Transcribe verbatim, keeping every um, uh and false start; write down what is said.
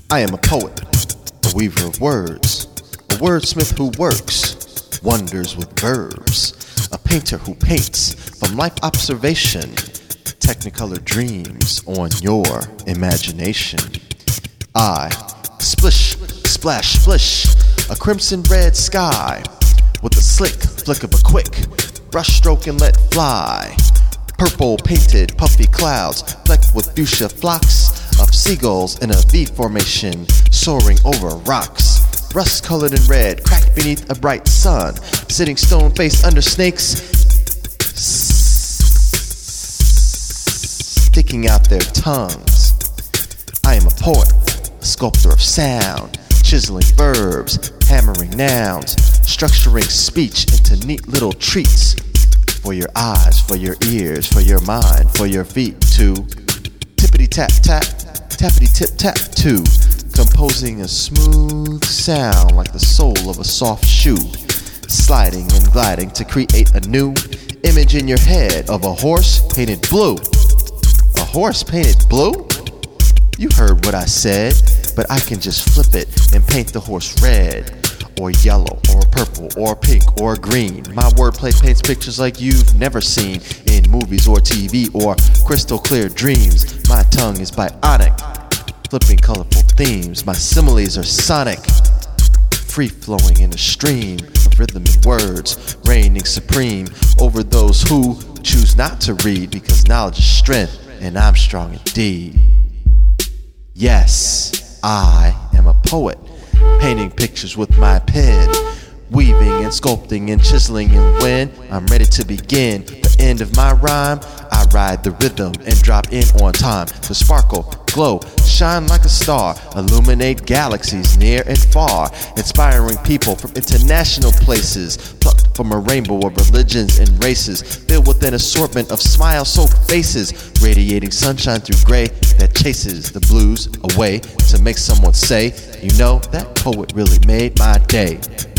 I am a poet, a weaver of words, a wordsmith who works wonders with verbs, a painter who paints from life observation, technicolor dreams on your imagination. I, splish, splash, splish, a crimson red sky, with a slick flick of a quick brush stroke and let fly. Purple painted puffy clouds flecked with fuchsia flocks of seagulls in a V formation soaring over rocks. Rust colored and red, cracked beneath a bright sun, sitting stone faced under snakes, sticking out their tongues. I am a poet, a sculptor of sound, chiseling verbs, hammering nouns, structuring speech into neat little treats for your eyes, for your ears, for your mind, for your feet to tippity tap tap, tappity tip tap to, composing a smooth sound like the sole of a soft shoe, sliding and gliding to create a new image in your head of a horse painted blue. A horse painted blue? You heard what I said, but I can just flip it and paint the horse red, or yellow, or purple, or pink, or green. My wordplay paints pictures like you've never seen in movies or T V or crystal clear dreams. My tongue is bionic, flipping colorful themes. My similes are sonic, free-flowing in a stream of rhythm and words, reigning supreme over those who choose not to read, because knowledge is strength, and I'm strong indeed. Yes, I am a poet, painting pictures with my pen, weaving and sculpting and chiseling, and when I'm ready to begin the end of my rhyme, I ride the rhythm and drop in on time to sparkle, glow, shine like a star, illuminate galaxies near and far, inspiring people from international places, plucked from a rainbow of religions and races, filled with an assortment of smile-soaked faces, radiating sunshine through gray that chases the blues away to make someone say, you know, that poet really made my day.